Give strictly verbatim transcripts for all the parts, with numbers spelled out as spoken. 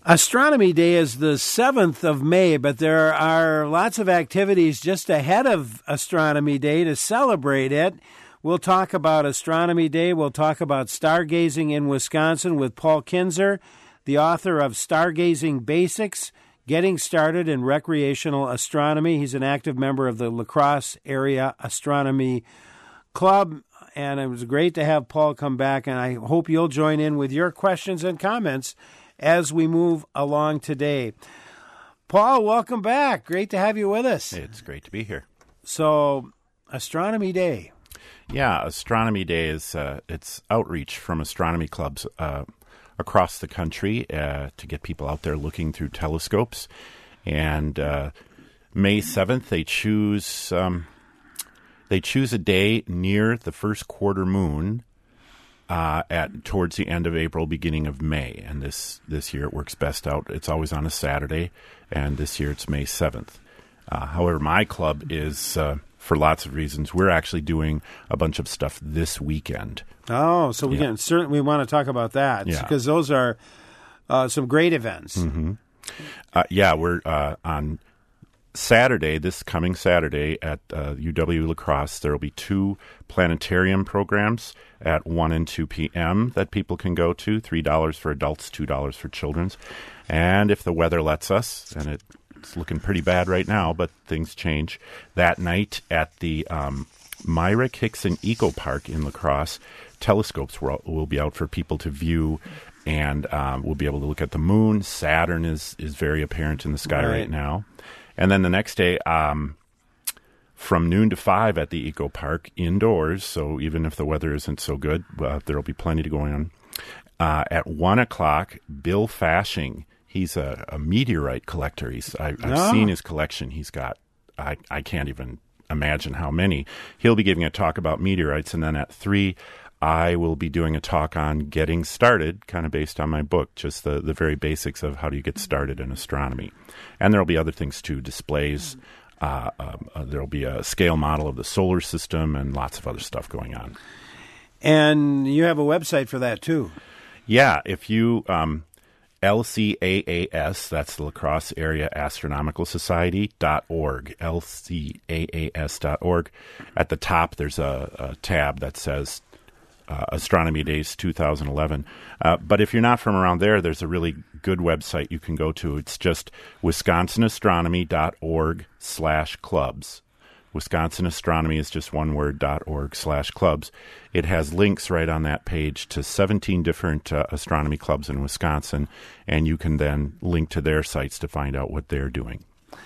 Astronomy Day is the seventh of May, but there are lots of activities just ahead of Astronomy Day to celebrate it. We'll talk about Astronomy Day. We'll talk about stargazing in Wisconsin with Paul Kinzer, the author of Stargazing Basics, Getting Started in Recreational Astronomy. He's an active member of the La Crosse Area Astronomy Club, and it was great to have Paul come back, and I hope you'll join in with your questions and comments as we move along today. Paul, welcome back. Great to have you with us. It's great to be here. So, Astronomy Day. Yeah, Astronomy Day is uh, it's outreach from astronomy clubs uh, across the country uh, to get people out there looking through telescopes. And uh, May seventh, they choose um, they choose a day near the first quarter moon. Uh, at towards the end of April, beginning of May, and this this year it works best out. It's always on a Saturday, and this year it's May seventh. Uh, however, my club is uh, for lots of reasons. We're actually doing a bunch of stuff this weekend. Oh, so we yeah. can certainly want to talk about that because yeah. those are uh, some great events. Mm-hmm. Uh, yeah, we're uh, on Saturday, this coming Saturday at uh, U W La Crosse. There will be two planetarium programs at one and two p.m. that people can go to, three dollars for adults, two dollars for children. And if the weather lets us, and it, it's looking pretty bad right now, but things change, that night at the um, Myrick Hickson Eco Park in La Crosse, telescopes will, will be out for people to view, and um, we'll be able to look at the moon. Saturn is, is very apparent in the sky right, right now. And then the next day, um, from noon to five at the Eco Park, indoors, so even if the weather isn't so good, uh, there will be plenty to go on. Uh, at one o'clock, Bill Fashing, he's a, a meteorite collector. He's I, I've Oh. seen his collection. He's got, I, I can't even imagine how many. He'll be giving a talk about meteorites. And then at three, I will be doing a talk on getting started, kind of based on my book, just the, the very basics of how do you get started in astronomy. And there will be other things too, displays. Uh, um, uh, there will be a scale model of the solar system and lots of other stuff going on. And you have a website for that too. Yeah, if you, um, L C A A S, that's the La Crosse Area Astronomical Society dot org, L C A A S dot org. At the top, there's a, a tab that says Uh, Astronomy Days two thousand eleven. Uh, but if you're not from around there, there's a really good website you can go to. It's just wisconsin astronomy dot org slash clubs. Wisconsin Astronomy is just one word, dot org slash clubs. It has links right on that page to seventeen different uh, astronomy clubs in Wisconsin, and you can then link to their sites to find out what they're doing.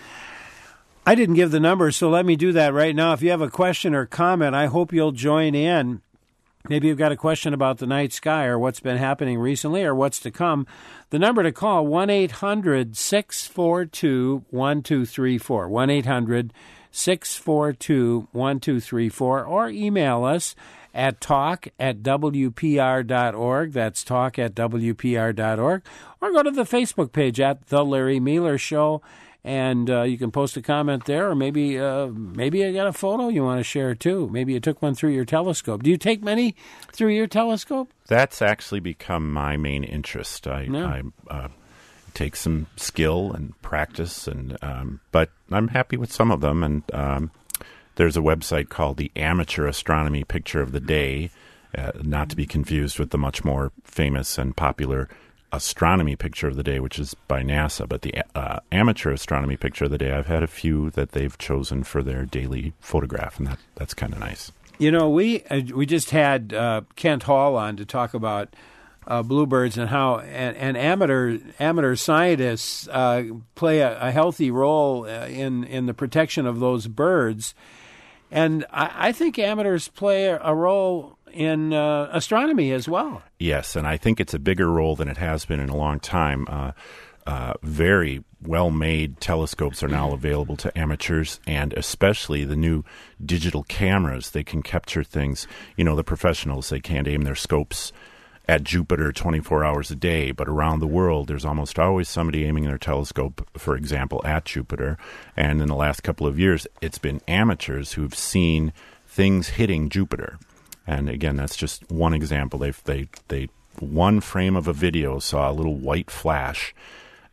I didn't give the number, so let me do that right now. If you have a question or comment, I hope you'll join in. Maybe you've got a question about the night sky or what's been happening recently or what's to come. The number to call, one eight hundred six four two one two three four, one eight hundred six four two one two three four, or email us at talk at w p r dot org. That's talk at w p r dot org. Or go to the Facebook page at The Larry Mealer Show. And uh, you can post a comment there, or maybe uh, maybe you got a photo you want to share, too. Maybe you took one through your telescope. Do you take many through your telescope? That's actually become my main interest. I, No. I uh, take some skill and practice, and um, but I'm happy with some of them. And um, there's a website called the Amateur Astronomy Picture of the Day, uh, not to be confused with the much more famous and popular Astronomy Picture of the Day, which is by NASA. But the uh, Amateur Astronomy Picture of the Day, I've had a few that they've chosen for their daily photograph, and that, that's kind of nice. You know, we uh, we just had uh, Kent Hall on to talk about uh, bluebirds and how and, and amateur amateur scientists uh, play a, a healthy role uh, in in the protection of those birds, and I, I think amateurs play a, a role in uh, astronomy as well. Yes, and I think it's a bigger role than it has been in a long time. Uh, uh, very well-made telescopes are now available to amateurs, and especially the new digital cameras. They can capture things. You know, the professionals, they can't aim their scopes at Jupiter twenty-four hours a day, but around the world, there's almost always somebody aiming their telescope, for example, at Jupiter. And in the last couple of years, it's been amateurs who've seen things hitting Jupiter. And again, that's just one example. They they they one frame of a video saw a little white flash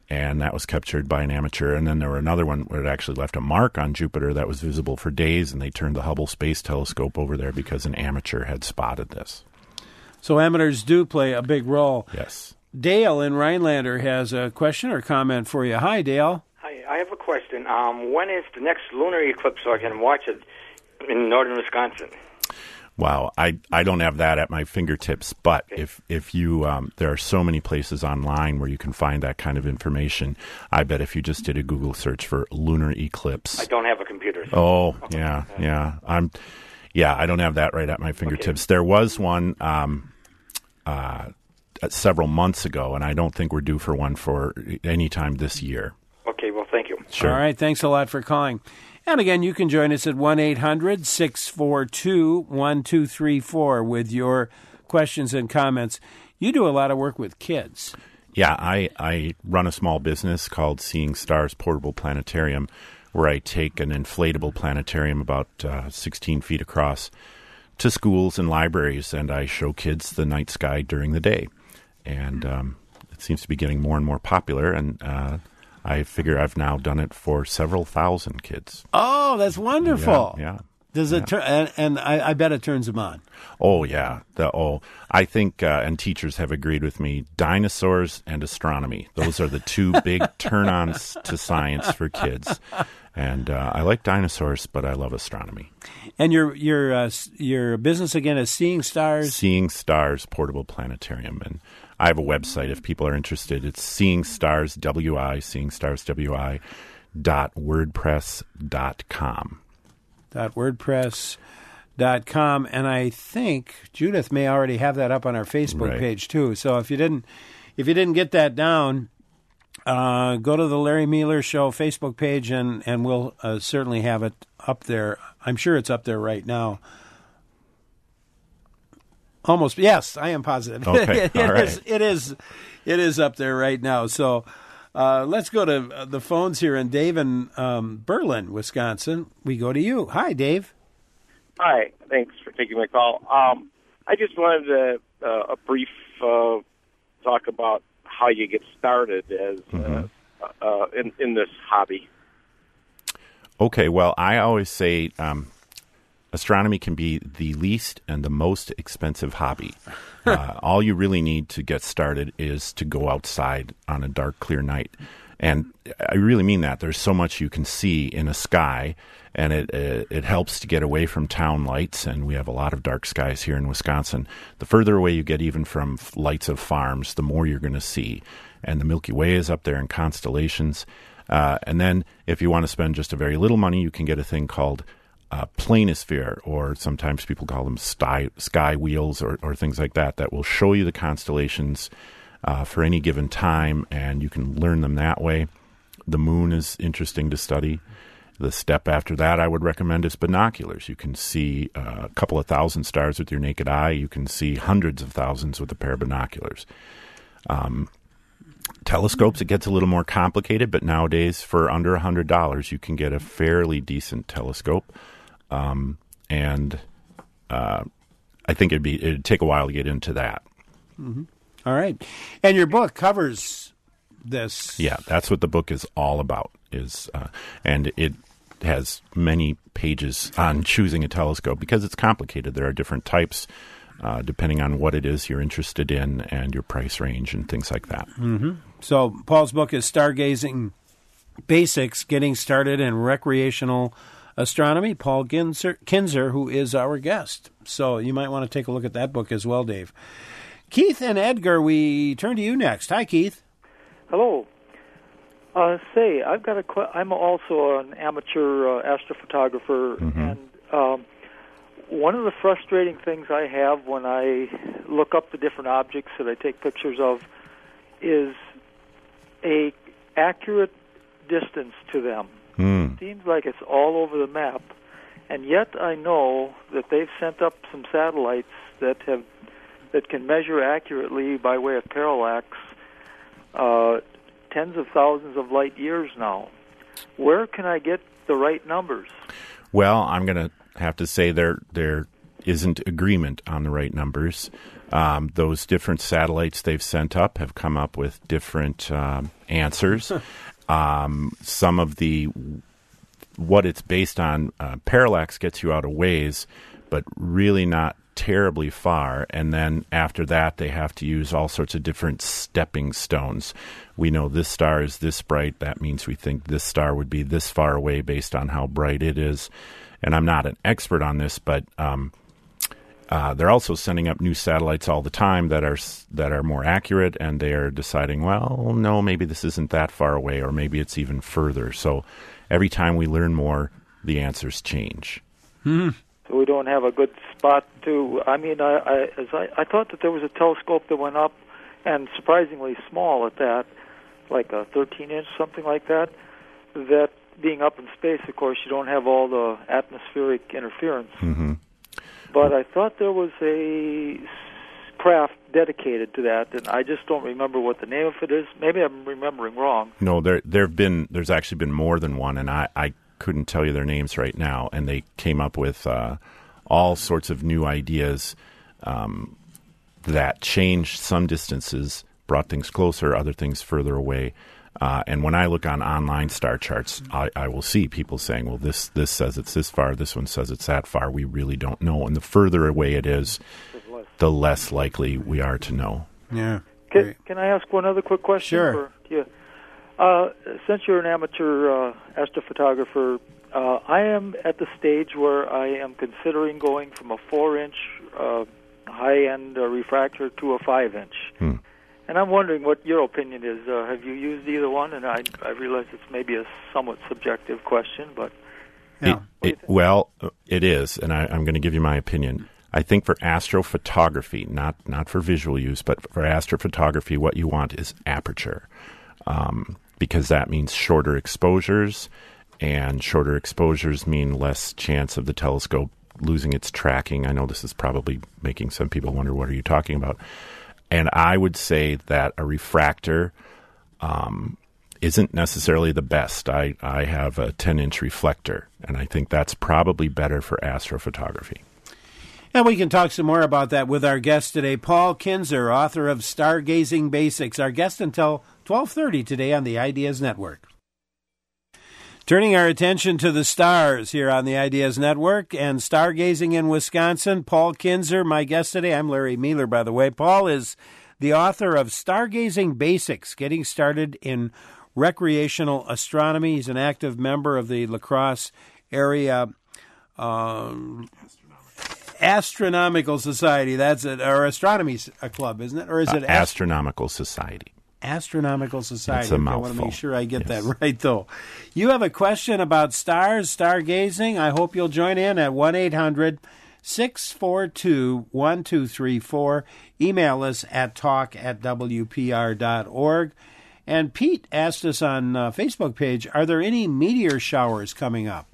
and that was captured by an amateur. And then there were another one where it actually left a mark on Jupiter that was visible for days, and they turned the Hubble Space Telescope over there because an amateur had spotted this. So amateurs do play a big role. Yes. Dale in Rhinelander has a question or comment for you. Hi, Dale. Hi, I have a question. Um, when is the next lunar eclipse so I can watch it in northern Wisconsin? Wow, I, I don't have that at my fingertips, but okay. if if you um, there are so many places online where you can find that kind of information. I bet if you just did a Google search for lunar eclipse, I don't have a computer. So. Oh, okay. yeah, yeah, I'm, yeah, I don't have that right at my fingertips. Okay. There was one um, uh, several months ago, and I don't think we're due for one for any time this year. Okay, well, thank you. Sure. All right, thanks a lot for calling. And again, you can join us at one eight hundred six four two one two three four with your questions and comments. You do a lot of work with kids. Yeah, I, I run a small business called Seeing Stars Portable Planetarium, where I take an inflatable planetarium about uh, sixteen feet across to schools and libraries, and I show kids the night sky during the day. And um, it seems to be getting more and more popular, and uh I figure I've now done it for several thousand kids. Oh, that's wonderful. Yeah. yeah Does it yeah. turn? And, and I, I bet it turns them on. Oh yeah. The, oh, I think, uh, and teachers have agreed with me. Dinosaurs and astronomy; those are the two big turn-ons to science for kids. And uh, I like dinosaurs, but I love astronomy. And your your uh, your business again is Seeing Stars. Seeing Stars Portable Planetarium, and I have a website if people are interested. It's Seeing Stars W I, Seeing Stars W I dot wordpress dot com. Dot wordpress dot com, and I think Judith may already have that up on our Facebook right. page too. So if you didn't if you didn't get that down, uh, go to the Larry Mueller Show Facebook page, and and we'll uh, certainly have it up there. I'm sure it's up there right now. Almost, yes, I am positive. Okay, it, all right. is, it is, it is up there right now. So uh, let's go to the phones here. And Dave in um, Berlin, Wisconsin, we go to you. Hi, Dave. Hi, thanks for taking my call. Um, I just wanted to, uh, a brief uh, talk about how you get started as mm-hmm. uh, uh, in in this hobby. Okay, well, I always say. Um, Astronomy can be the least and the most expensive hobby. Uh, all you really need to get started is to go outside on a dark, clear night. And I really mean that. There's so much you can see in a sky, and it, it it helps to get away from town lights, and we have a lot of dark skies here in Wisconsin. The further away you get even from lights of farms, the more you're going to see. And the Milky Way is up there in constellations. Uh, and then if you want to spend just a very little money, you can get a thing called Uh, planisphere, or sometimes people call them sky, sky wheels or, or things like that, that will show you the constellations uh, for any given time, and you can learn them that way. The moon is interesting to study. The step after that I would recommend is binoculars. You can see uh, a couple of thousand stars with your naked eye. You can see hundreds of thousands with a pair of binoculars. Um, telescopes, it gets a little more complicated, but nowadays for under one hundred dollars you can get a fairly decent telescope. Um, and uh, I think it'd be it'd take a while to get into that. Mm-hmm. All right, and your book covers this. Yeah, that's what the book is all about. Is uh, and it has many pages on choosing a telescope because it's complicated. There are different types uh, depending on what it is you're interested in and your price range and things like that. Mm-hmm. So Paul's book is Stargazing Basics: Getting Started in Recreational Astronomy. Paul Kinzer, Kinzer, who is our guest. So you might want to take a look at that book as well, Dave. Keith and Edgar, we turn to you next. Hi, Keith. Hello. Uh, say, I've got a. Qu- I'm also an amateur uh, astrophotographer, mm-hmm. and um, one of the frustrating things I have when I look up the different objects that I take pictures of is a accurate distance to them. Mm. It seems like it's all over the map, and yet I know that they've sent up some satellites that have that can measure accurately by way of parallax uh, tens of thousands of light years now. Where can I get the right numbers? Well, I'm going to have to say there there isn't agreement on the right numbers. Um, those different satellites they've sent up have come up with different um, answers. um, some of the what it's based on, uh, parallax gets you out a ways, but really not terribly far. And then after that, they have to use all sorts of different stepping stones. We know this star is this bright. That means we think this star would be this far away based on how bright it is. And I'm not an expert on this, but um, uh, they're also sending up new satellites all the time that are that are more accurate, and they are deciding, well, no, maybe this isn't that far away, or maybe it's even further. So every time we learn more, the answers change. Hmm. So we don't have a good spot to. I mean, I I, as I I thought that there was a telescope that went up, and surprisingly small at that, like a thirteen inch, something like that. That being up in space, of course, you don't have all the atmospheric interference. Mm-hmm. But I thought there was a craft dedicated to that, and I just don't remember what the name of it is. Maybe I'm remembering wrong. No, there there've been there's actually been more than one, and I. I couldn't tell you their names right now, and they came up with uh, all sorts of new ideas um, that changed some distances, brought things closer, other things further away. Uh, and when I look on online star charts, I, I will see people saying, well, this, this says it's this far, this one says it's that far. We really don't know. And the further away it is, the less likely we are to know. Yeah. Can, can I ask one other quick question? Sure. For, yeah. Uh, since you're an amateur uh, astrophotographer, uh, I am at the stage where I am considering going from a four-inch uh, high-end uh, refractor to a five-inch. Hmm. And I'm wondering what your opinion is. Uh, have you used either one? And I, I realize it's maybe a somewhat subjective question, but... Yeah. It, it, well, it is, and I, I'm going to give you my opinion. I think for astrophotography, not, not for visual use, but for astrophotography, what you want is aperture. Um, because that means shorter exposures, and shorter exposures mean less chance of the telescope losing its tracking. I know this is probably making some people wonder, what are you talking about? And I would say that a refractor um, isn't necessarily the best. I, I have a ten-inch reflector, and I think that's probably better for astrophotography. And we can talk some more about that with our guest today, Paul Kinzer, author of Stargazing Basics. Our guest until twelve thirty today on the Ideas Network. Turning our attention to the stars here on the Ideas Network and stargazing in Wisconsin, Paul Kinzer, my guest today. I'm Larry Mueller, by the way. Paul is the author of Stargazing Basics, Getting Started in Recreational Astronomy. He's an active member of the La Crosse area um, Astronomical Society. That's it, or Astronomy Club, isn't it? Or is it uh, Astronomical Society? Astronomical Society. It's a mouthful. I want to make sure I get yes. that right, though. You have a question about stars, stargazing. I hope you'll join in at one eight hundred six four two one two three four. Email us at talk at w p r dot org. And Pete asked us on uh, Facebook page, are there any meteor showers coming up?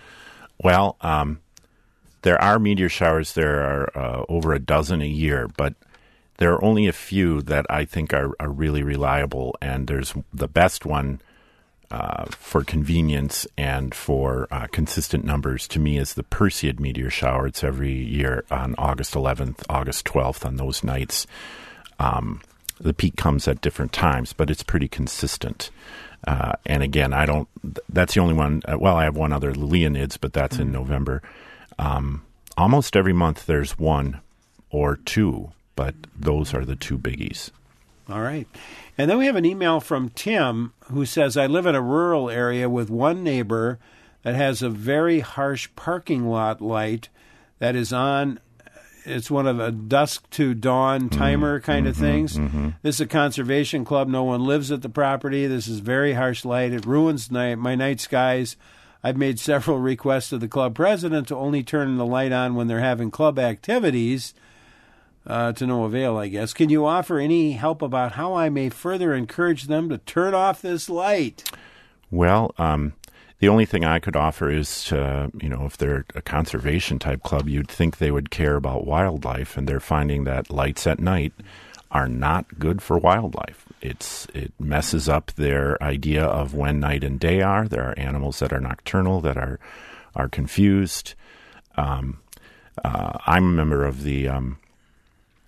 Well, um, there are meteor showers. There are uh, over a dozen a year, but there are only a few that I think are, are really reliable, and there's the best one uh, for convenience and for uh, consistent numbers to me is the Perseid meteor shower. It's every year on August eleventh, August twelfth on those nights. Um, the peak comes at different times, but it's pretty consistent. Uh, and again, I don't, that's the only one. Uh, well, I have one other, Leonids, but that's mm-hmm. in November. Um, almost every month there's one or two, but those are the two biggies. All right. And then we have an email from Tim who says, I live in a rural area with one neighbor that has a very harsh parking lot light that is on. It's one of a dusk to dawn timer mm-hmm, kind of mm-hmm, things. Mm-hmm. This is a conservation club. No one lives at the property. This is very harsh light. It ruins night, my night skies. I've made several requests to the club president to only turn the light on when they're having club activities. Uh, to no avail, I guess. Can you offer any help about how I may further encourage them to turn off this light? Well, um, the only thing I could offer is to, you know, if they're a conservation type club, you'd think they would care about wildlife, and they're finding that lights at night are not good for wildlife. It's it messes up their idea of when night and day are. There are animals that are nocturnal that are are confused. Um, uh, I'm a member of the um,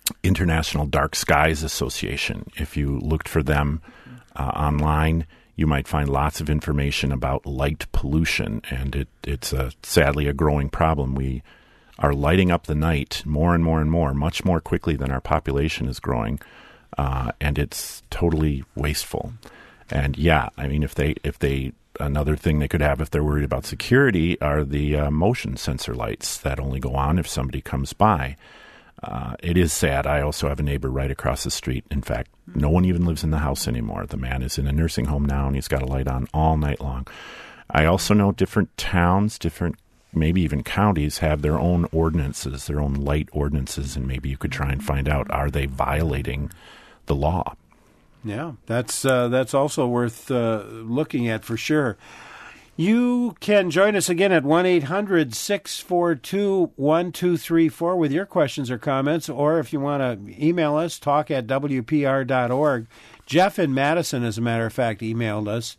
International Dark Skies Association. If you looked for them uh, online, you might find lots of information about light pollution, and it, it's a, sadly a growing problem. We are lighting up the night more and more and more, much more quickly than our population is growing, uh, and it's totally wasteful. And yeah, I mean, if they if they another thing they could have if they're worried about security are the uh, motion sensor lights that only go on if somebody comes by. Uh, it is sad. I also have a neighbor right across the street. In fact, no one even lives in the house anymore. The man is in a nursing home now, and he's got a light on all night long. I also know different towns, different maybe even counties have their own ordinances, their own light ordinances, and maybe you could try and find out, are they violating the law? Yeah, that's uh, that's also worth uh, looking at for sure. You can join us again at one eight hundred six four two one two three four with your questions or comments, or if you want to email us, talk at w p r dot org. Jeff in Madison, as a matter of fact, emailed us,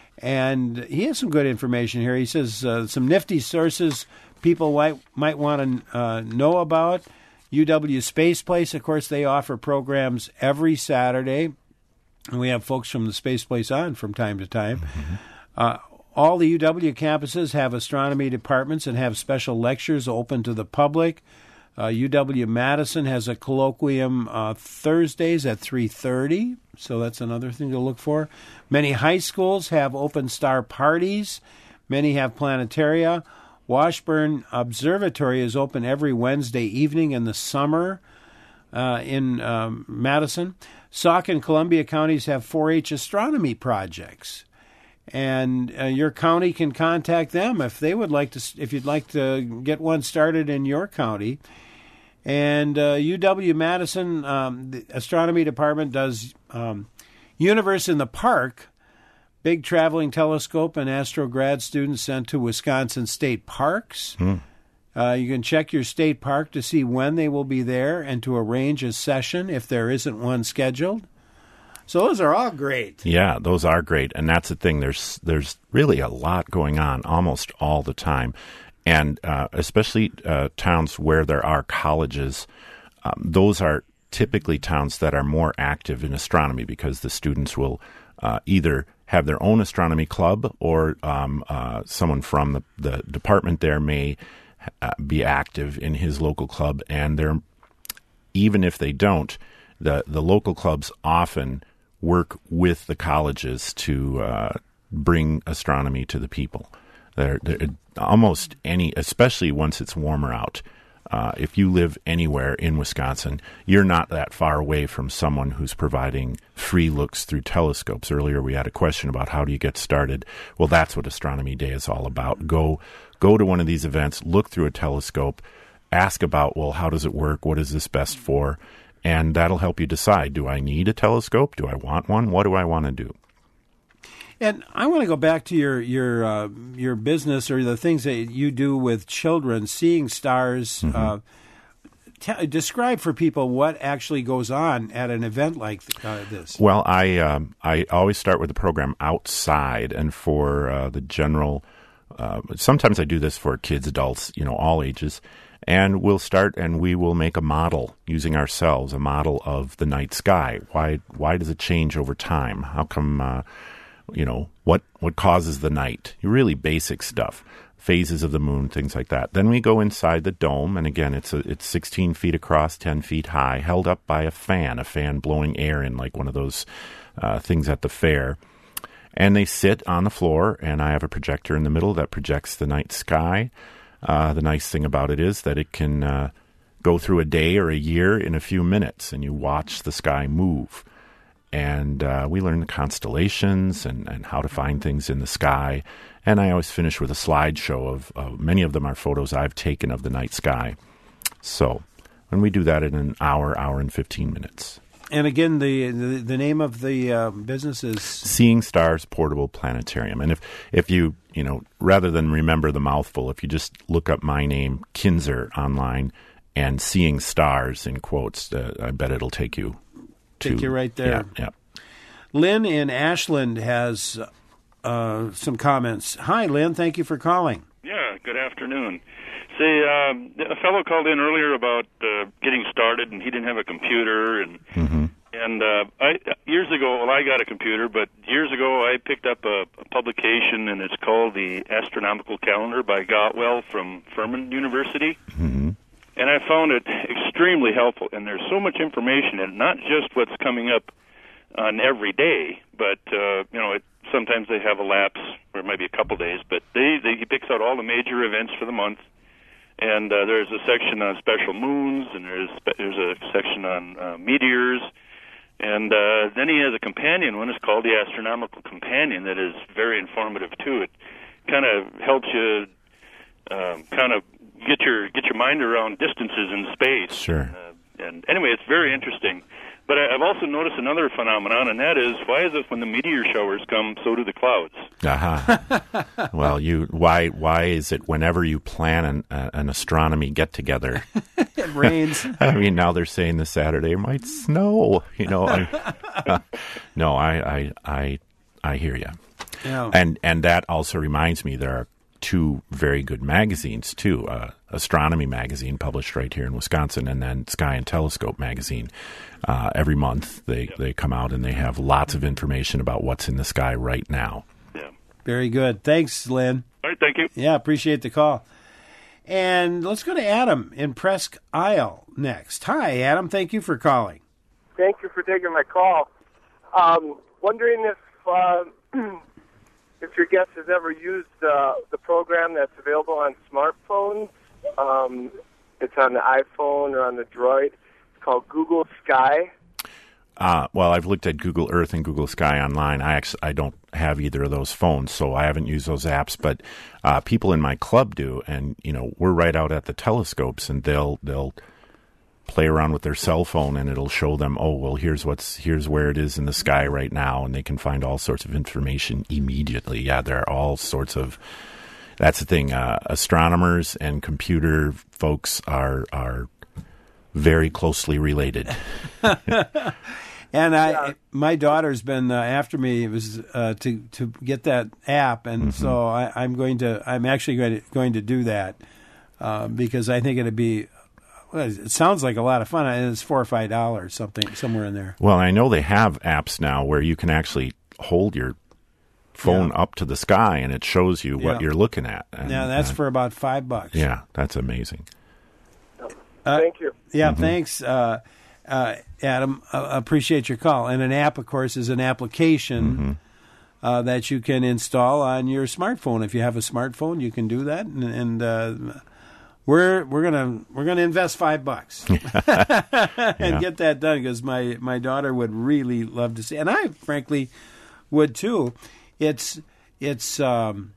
and he has some good information here. He says uh, some nifty sources people might, might want to uh, know about. U W Space Place, of course, they offer programs every Saturday, and we have folks from the Space Place on from time to time. Mm-hmm. Uh, all the U W campuses have astronomy departments and have special lectures open to the public. Uh, U W-Madison has a colloquium uh, Thursdays at three thirty, so that's another thing to look for. Many high schools have open star parties. Many have planetaria. Washburn Observatory is open every Wednesday evening in the summer uh, in um, Madison. Sauk and Columbia counties have four H astronomy projects. And uh, your county can contact them if they would like to, if you'd like to get one started in your county. And uh, U W-Madison, um, the astronomy department does um, Universe in the Park, big traveling telescope and astrograd students sent to Wisconsin state parks. Hmm. Uh, you can check your state park to see when they will be there and to arrange a session if there isn't one scheduled. So those are all great. Yeah, those are great. And that's the thing. There's there's really a lot going on almost all the time. And uh, especially uh, towns where there are colleges, um, those are typically towns that are more active in astronomy because the students will uh, either have their own astronomy club or um, uh, someone from the, the department there may uh, be active in his local club. And they're, even if they don't, the, the local clubs often work with the colleges to uh, bring astronomy to the people. They're, they're almost any, especially once it's warmer out. Uh, if you live anywhere in Wisconsin, you're not that far away from someone who's providing free looks through telescopes. Earlier, we had a question about how do you get started. Well, that's what Astronomy Day is all about. Go, go to one of these events, look through a telescope, ask about, well, how does it work? What is this best for? And that'll help you decide, do I need a telescope? Do I want one? What do I want to do? And I want to go back to your your uh, your business or the things that you do with children, seeing stars. Mm-hmm. Uh, t- describe for people what actually goes on at an event like uh, this. Well, I um, I always start with the program outside, and for uh, the general, uh, sometimes I do this for kids, adults, you know, all ages. And we'll start and we will make a model using ourselves, a model of the night sky. Why why does it change over time? How come, uh, you know, what, what causes the night? Really basic stuff, phases of the moon, things like that. Then we go inside the dome, and again, it's a, it's sixteen feet across, ten feet high, held up by a fan, a fan blowing air in like one of those uh, things at the fair. And they sit on the floor, and I have a projector in the middle that projects the night sky. Uh, the nice thing about it is that it can uh, go through a day or a year in a few minutes, and you watch the sky move. And uh, we learn the constellations and, and how to find things in the sky. And I always finish with a slideshow of uh, many of them are photos I've taken of the night sky. So, and we do that in an hour, hour and fifteen minutes. And again, the the, the name of the uh, business is Seeing Stars Portable Planetarium. And if, if you, you know, rather than remember the mouthful, if you just look up my name, Kinzer, online, and Seeing Stars in quotes, uh, I bet it'll take you to... Take you right there. Yeah, yeah. Lynn in Ashland has uh, some comments. Hi, Lynn. Thank you for calling. Yeah, good afternoon. Say, um, a fellow called in earlier about uh, getting started, and he didn't have a computer, and Mm-hmm. and uh, I years ago, well, I got a computer, but years ago I picked up a, a publication, and it's called the Astronomical Calendar by Gotwell from Furman University, Mm-hmm. and I found it extremely helpful. And there's so much information in it, not just what's coming up on every day, but uh, you know, it, sometimes they have a lapse, or maybe a couple days, but they, they he picks out all the major events for the month. And uh, there's a section on special moons, and there's there's a section on uh, meteors, and uh, then he has a companion one. It's called the Astronomical Companion that is very informative too. It kind of helps you um, kind of get your get your mind around distances in space. Sure. Uh, and anyway, it's very interesting. But I, I've also noticed another phenomenon, and that is, why is it when the meteor showers come, so do the clouds? Uh-huh. Well, you why why is it whenever you plan an, uh, an astronomy get together, It rains. I mean, now they're saying this Saturday might snow. You know, I, no, I, I I I hear you. Yeah. And and that also reminds me there are two very good magazines too. Uh, Astronomy magazine published right here in Wisconsin, and then Sky and Telescope magazine. Uh, every month they, Yep. they come out and they have lots of information about what's in the sky right now. Yeah. Very good. Thanks, Lynn. All right, thank you. Yeah, appreciate the call. And let's go to Adam in Presque Isle next. Hi, Adam. Thank you for calling. Thank you for taking my call. Um, wondering if uh, if your guest has ever used uh, the program that's available on smartphones. Um, it's on the iPhone or on the Droid. It's called Google Sky. Uh, well, I've looked at Google Earth and Google Sky online. I actually I don't have either of those phones, so I haven't used those apps. But uh, people in my club do, and you know we're right out at the telescopes, and they'll they'll play around with their cell phone, and it'll show them, oh well, here's what's here's where it is in the sky right now, and they can find all sorts of information immediately. Yeah, there are all sorts of. That's the thing. Uh, astronomers and computer folks are are very closely related. And I, my daughter's been uh, after me. It was uh, to to get that app, and Mm-hmm. so I, I'm going to. I'm actually going to going to do that uh, because I think it'd be. Well, it sounds like a lot of fun. And it's four or five dollars, something somewhere in there. Well, I know they have apps now where you can actually hold your phone Yeah. up to the sky, and it shows you what Yeah. you're looking at. And, Now that's uh, for about five bucks. yeah, that's amazing. Uh, Thank you. Yeah, thanks, uh, uh, Adam. Uh, appreciate your call. And an app, of course, is an application uh, that you can install on your smartphone. If you have a smartphone, you can do that. And, and uh, we're we're gonna we're gonna invest five bucks and Yeah. get that done because my my daughter would really love to see, and I frankly would too. It's it's um,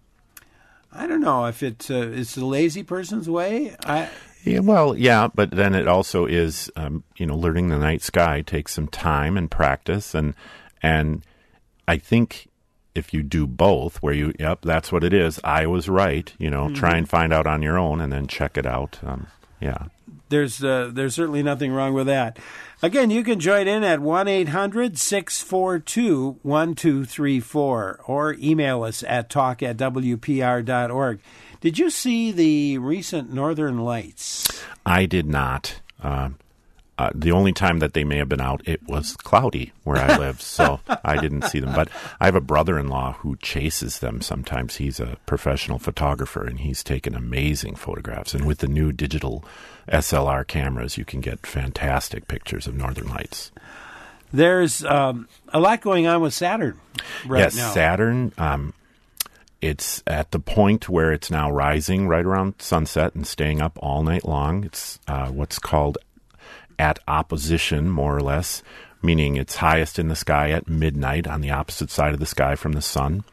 I don't know if it's uh, it's the lazy person's way. I. Yeah, well, yeah, but then it also is, um, you know, learning the night sky takes some time and practice, and and I think if you do both, where you, yep, that's what it is. I was right. You know, try and find out on your own, and then check it out. Um, yeah. There's uh, there's certainly nothing wrong with that. Again, you can join in at one eight hundred six four two one two three four or email us at talk at w p r dot org. Did you see the recent Northern Lights? I did not. Um, uh, the only time that they may have been out, it was cloudy where I live, so I didn't see them. But I have a brother-in-law who chases them sometimes. He's a professional photographer, and he's taken amazing photographs. And with the new digital S L R cameras, you can get fantastic pictures of Northern Lights. There's um, a lot going on with Saturn right yes, now. Saturn. Um, it's at the point where it's now rising right around sunset and staying up all night long. It's uh, what's called at opposition, more or less, meaning it's highest in the sky at midnight on the opposite side of the sky from the sun.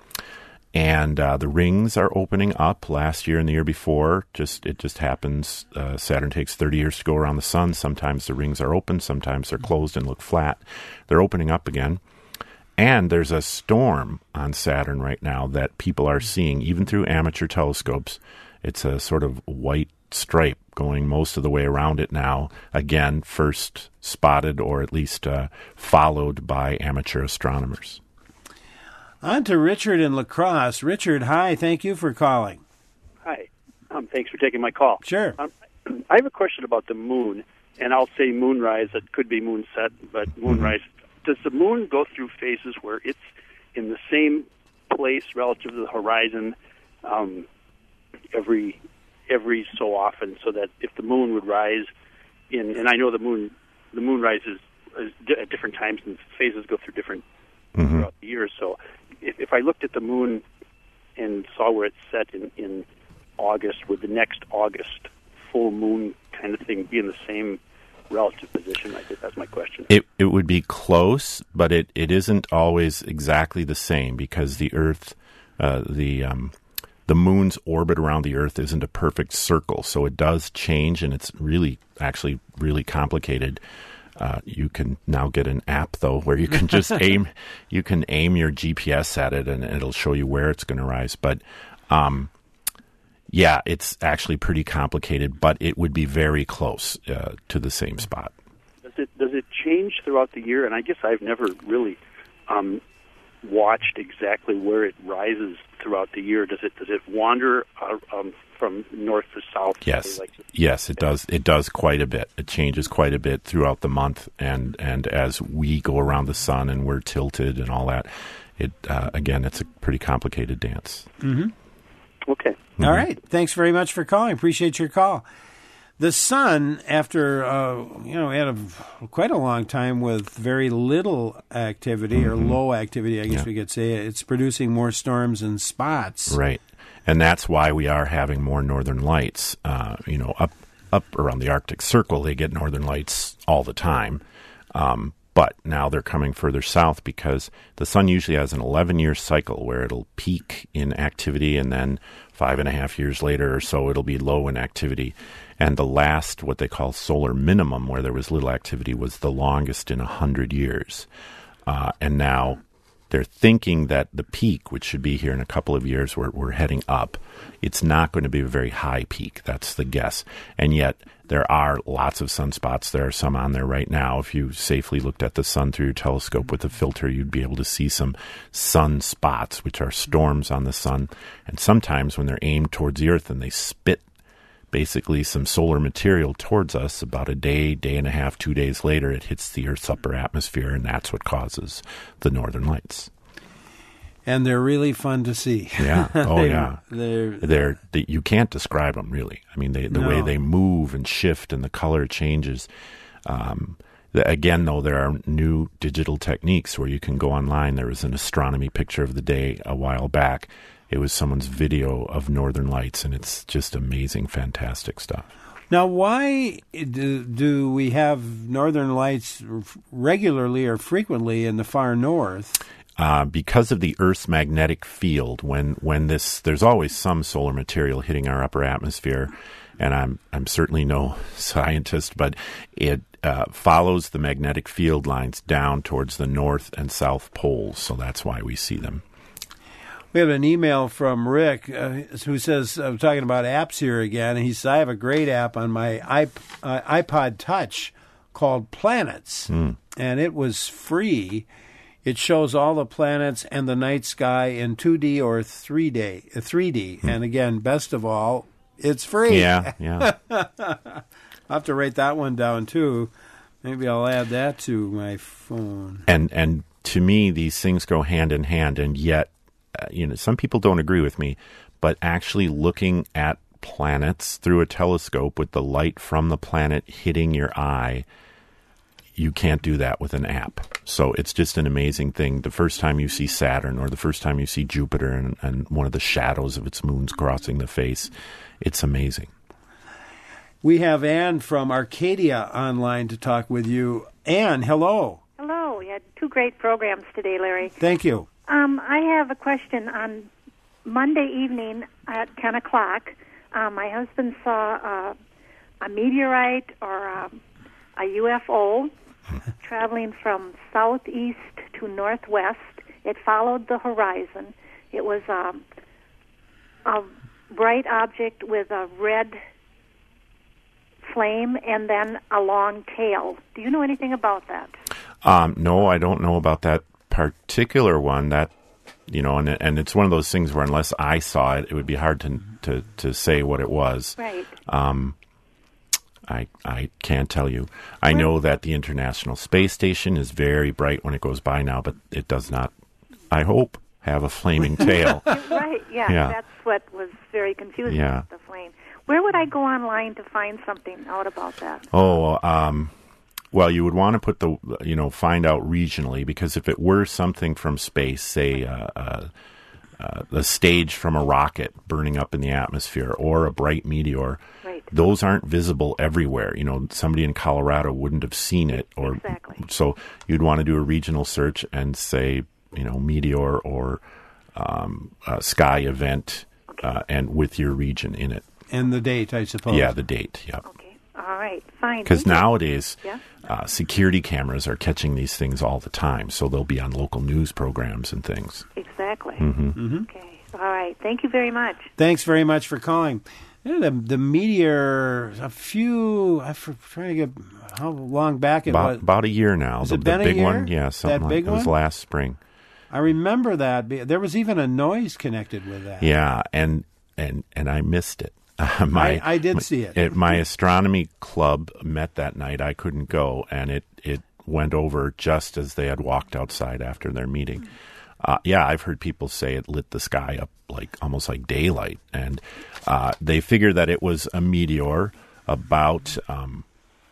And uh, the rings are opening up. Last year and the year before, just it just happens. Uh, Saturn takes thirty years to go around the sun. Sometimes the rings are open, sometimes they're closed and look flat. They're opening up again. And there's a storm on Saturn right now that people are seeing, even through amateur telescopes. It's a sort of white stripe going most of the way around it now. Again, first spotted or at least uh, followed by amateur astronomers. On to Richard in La Crosse. Richard, hi. Thank you for calling. Hi. Um, thanks for taking my call. Sure. Um, I have a question about the moon, and I'll say moonrise. It could be moonset, but moonrise. Mm-hmm. Does the moon go through phases where it's in the same place relative to the horizon um, every every so often, so that if the moon would rise in, and I know the moon the moon rises is di- at different times, and phases go through different mm-hmm. throughout the year. So if, if I looked at the moon and saw where it's set in, in August, would the next August full moon kind of thing be in the same relative position? I think that's my question. It it would be close, but it, it isn't always exactly the same, because the Earth, uh, the um, the moon's orbit around the Earth isn't a perfect circle, so it does change, and it's really actually really complicated. Uh, you can now get an app though where you can just aim you can aim your G P S at it, and it'll show you where it's going to rise. But um, yeah, it's actually pretty complicated, but it would be very close uh, to the same spot. Does it does it change throughout the year? And I guess I've never really um, watched exactly where it rises throughout the year. Does it does it wander uh, um, from north to south? Yes, like yes, it does. It does quite a bit. It changes quite a bit throughout the month, and and as we go around the sun and we're tilted and all that, it uh, again, it's a pretty complicated dance. Mm-hmm. Okay. Mm-hmm. All right. Thanks very much for calling. Appreciate your call. The sun, after uh, you know, we had a, quite a long time with very little activity mm-hmm. or low activity, I guess yeah. we could say, it's producing more storms and spots. Right, and that's why we are having more northern lights. Uh, you know, up up around the Arctic Circle, they get northern lights all the time, um, but now they're coming further south because the sun usually has an eleven-year cycle where it'll peak in activity, and then five and a half years later or so, it'll be low in activity. And the last, what they call solar minimum, where there was little activity, was the longest in one hundred years. Uh, and now they're thinking that the peak, which should be here in a couple of years, we're, we're heading up. It's not going to be a very high peak. That's the guess. And yet there are lots of sunspots. There are some on there right now. If you safely looked at the sun through your telescope with a filter, you'd be able to see some sunspots, which are storms on the sun. And sometimes when they're aimed towards the Earth and they spit basically some solar material towards us, about a day, day and a half, two days later, it hits the Earth's upper atmosphere, and that's what causes the northern lights. And they're really fun to see. Yeah. Oh, they're, yeah. They're, they're they, you can't describe them, really. I mean, they, the no. way they move and shift and the color changes. Um, the, again, though, there are new digital techniques where you can go online. There was an astronomy picture of the day a while back. It was someone's video of northern lights, and it's just amazing, fantastic stuff. Now, why do, do we have northern lights regularly or frequently in the far north? Uh, because of the Earth's magnetic field, when when this there's always some solar material hitting our upper atmosphere, and I'm I'm certainly no scientist, but it uh, follows the magnetic field lines down towards the north and south poles, so that's why we see them. We have an email from Rick uh, who says, I'm talking about apps here again, and he says, I have a great app on my iP- uh, iPod Touch called Planets, mm. and it was free. It shows all the planets and the night sky in two D or three D. three D. Mm. And again, best of all, it's free. Yeah, yeah. I'll have to write that one down, too. Maybe I'll add that to my phone. And, and to me, these things go hand in hand, and yet, Uh, you know, some people don't agree with me, but actually looking at planets through a telescope with the light from the planet hitting your eye, you can't do that with an app. So it's just an amazing thing. The first time you see Saturn or the first time you see Jupiter and, and one of the shadows of its moons crossing the face, it's amazing. We have Ann from Arcadia online to talk with you. Ann, hello. Hello. You had two great programs today, Larry. Thank you. Um, I have a question. On Monday evening at ten o'clock, uh, my husband saw uh, a meteorite or a, a U F O traveling from southeast to northwest. It followed the horizon. It was um, a bright object with a red flame and then a long tail. Do you know anything about that? Um, no, I don't know about that particular one. That you know, and and it's one of those things where unless I saw it, it would be hard to to, to say what it was. Right. Um, I I can't tell you. I know that the International Space Station is very bright when it goes by now, but it does not, I hope, have a flaming tail. Right, yeah, Yeah. that's what was very confusing Yeah. with the flame. Where would I go online to find something out about that? Oh, um, well, you would want to put the, you know, find out regionally, because if it were something from space, say uh, uh, uh, the stage from a rocket burning up in the atmosphere or a bright meteor, right. those aren't visible everywhere. You know, somebody in Colorado wouldn't have seen it. Or exactly. So you'd want to do a regional search and say, you know, meteor or um, a sky event okay. uh, and with your region in it. And the date, I suppose. Yeah, the date, yeah. Okay, all right, fine. Because nowadays, yeah? uh, security cameras are catching these things all the time, so they'll be on local news programs and things. Exactly. Mm-hmm. Mm-hmm. Okay, all right. Thank you very much. Thanks very much for calling. Yeah, the, the meteor, a few, I'm trying to get how long back it About, was. about a year now. Has the it been the a big year? one, yeah, something That like big it was one? last spring. I remember that. There was even a noise connected with that. Yeah, and and and I missed it. Uh, my, I, I did my, see it. it. My astronomy club met that night. I couldn't go, and it, it went over just as they had walked outside after their meeting. Uh, yeah, I've heard people say it lit the sky up like almost like daylight, and uh, they figured that it was a meteor about um,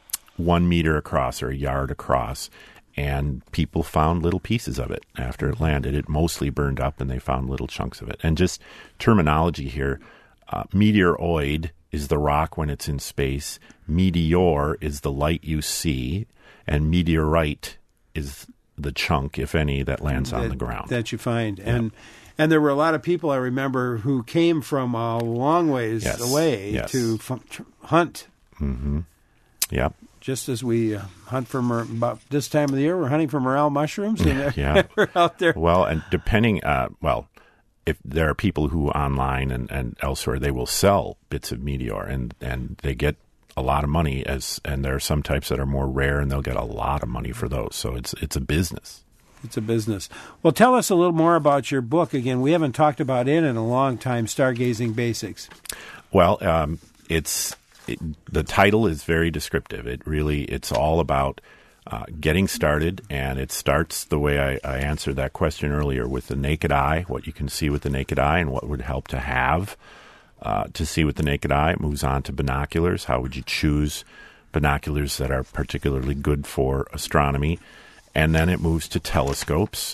one meter across or a yard across, and people found little pieces of it after it landed. It mostly burned up, and they found little chunks of it. And just terminology here. Uh, meteoroid is the rock when it's in space. Meteor is the light you see. And meteorite is the chunk, if any, that lands that, on the ground. That you find. Yeah. And and there were a lot of people, I remember, who came from a long ways Yes. away Yes. to f- tr- hunt. Mm-hmm. Yep. Just as we uh, hunt for mor- about this time of the year, we're hunting for morel mushrooms. And they're, Yeah. they're out there. Well, and depending, uh, well, if there are people who online and, and elsewhere, they will sell bits of meteor, and, and they get a lot of money, as and there are some types that are more rare, and they'll get a lot of money for those. So it's it's a business. It's a business. Well, tell us a little more about your book. Again, we haven't talked about it in a long time, Stargazing Basics. Well, um, it's it, the title is very descriptive. It really, it's all about uh, getting started, and it starts the way I, I answered that question earlier with the naked eye, what you can see with the naked eye, and what would help to have uh, to see with the naked eye. It moves on to binoculars. How would you choose binoculars that are particularly good for astronomy? And then it moves to telescopes.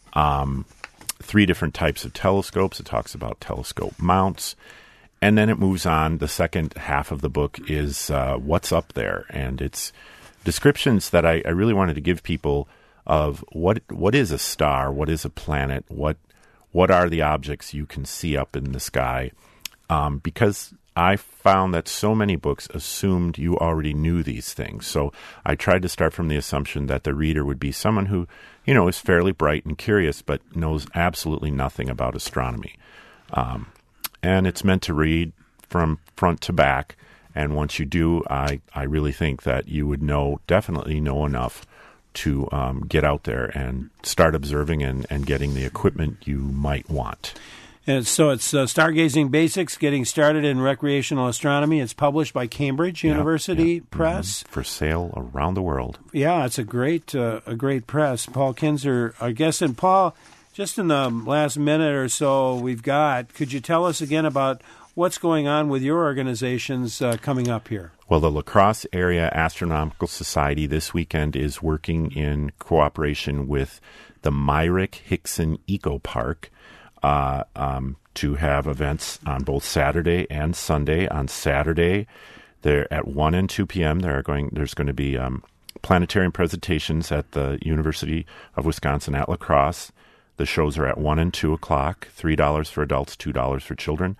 Um, three different types of telescopes. It talks about telescope mounts. And then it moves on. The second half of the book is uh, what's up there. And it's descriptions that I, I really wanted to give people of what what is a star, what is a planet, what what are the objects you can see up in the sky. Um, because I found that so many books assumed you already knew these things. So I tried to start from the assumption that the reader would be someone who, you know, is fairly bright and curious, but knows absolutely nothing about astronomy. Um, and it's meant to read from front to back. And once you do, I, I really think that you would know, definitely know enough to um, get out there and start observing and, and getting the equipment you might want. And so it's uh, Stargazing Basics, Getting Started in Recreational Astronomy. It's published by Cambridge Yeah, University yeah. Press. Mm-hmm. For sale around the world. Yeah, it's a great uh, a great press. Paul Kinzer, our guest. And Paul, just in the last minute or so we've got, could you tell us again about what's going on with your organizations uh, coming up here? Well, the La Crosse Area Astronomical Society this weekend is working in cooperation with the Myrick Hickson Eco Park uh, um, to have events on both Saturday and Sunday. On Saturday, they're at one and two p.m. There are going. There's going to be um, planetarium presentations at the University of Wisconsin at La Crosse. The shows are at one and two o'clock. Three dollars for adults, two dollars for children.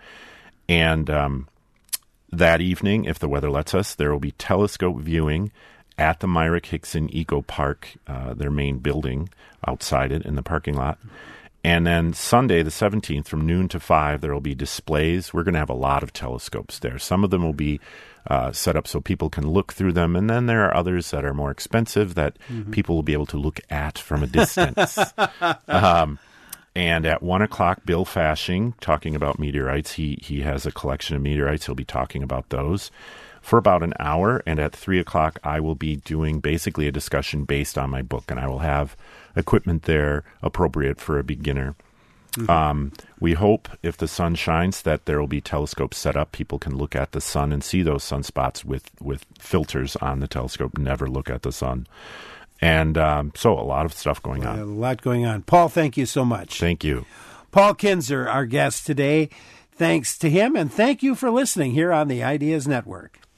And um, that evening, if the weather lets us, there will be telescope viewing at the Myrick Hickson Eco Park, uh, their main building, outside it in the parking lot. And then Sunday, the seventeenth, from noon to five, there will be displays. We're going to have a lot of telescopes there. Some of them will be uh, set up so people can look through them. And then there are others that are more expensive that mm-hmm. people will be able to look at from a distance. um, And at one o'clock, Bill Fashing, talking about meteorites. He he has a collection of meteorites. He'll be talking about those for about an hour. And at three o'clock, I will be doing basically a discussion based on my book. And I will have equipment there appropriate for a beginner. Mm-hmm. Um, we hope, if the sun shines, that there will be telescopes set up. People can look at the sun and see those sunspots with, with filters on the telescope. Never look at the sun. And um, so a lot of stuff going on. A lot going on. Paul, thank you so much. Thank you. Paul Kinzer, our guest today. Thanks to him, and thank you for listening here on the Ideas Network.